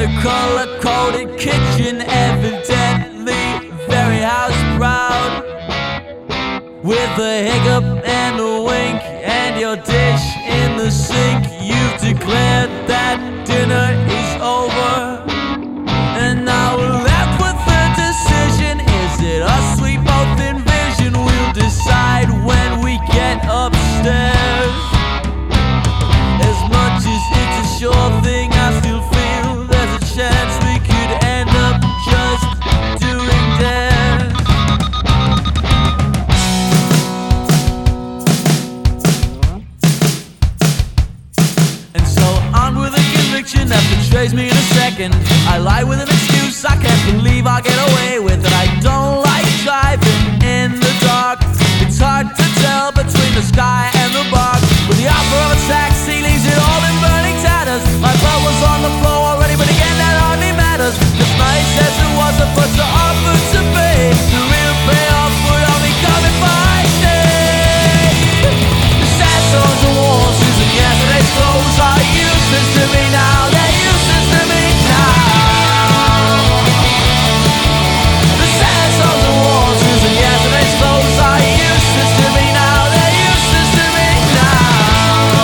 the color-coded kitchen, evidently very house proud. With a hiccup and a wink and your dish in the sink, you've declared that dinner is over. And now we're left with the decision, is it us we both envision? We'll decide when we get upstairs. As much as it's a sure thing, I still feel there's a chance we could end up just doing dares. And so on with a conviction that betrays me in a second. I lie with an excuse I can't believe I'll get away with it. I don't like driving in the dark. It's hard to tell between the sky and the bark. With the offer of a taxi leaves it all in burning tatters. My blood was on the floor already, but again that hardly matters. As nice as it was, the first to offer to pay, the real payoff would only come if I stayed. The sad songs and waltzes and yesterday's clothes are useless to me now. They're useless to me now. The sad songs and waltzes and yesterday's clothes are useless to me now. They're useless to me now.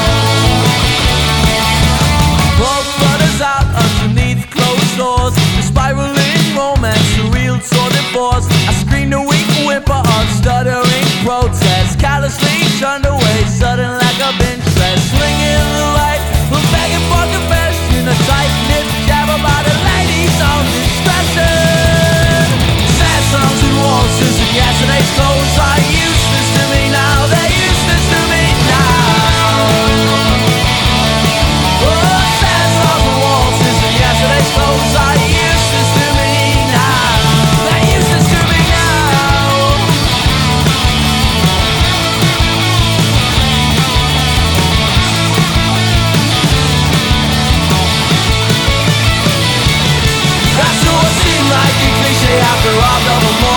Blood runners out underneath closed doors. The spiraling romance, a real tour de force. I screamed a weak whimper of stuttering protest, callously turned away, sudden like I've been stressed. Swinging the light, we're begging for confession, a tight-knit jab about a lady's own discretion. Sad songs and waltzes and yesterday's clothes are useless to me now. They're useless to me now. Oh, sad songs and waltzes and yesterday's clothes are useless to me now. They're useless to me now. That's what it seemed like a cliche after all of the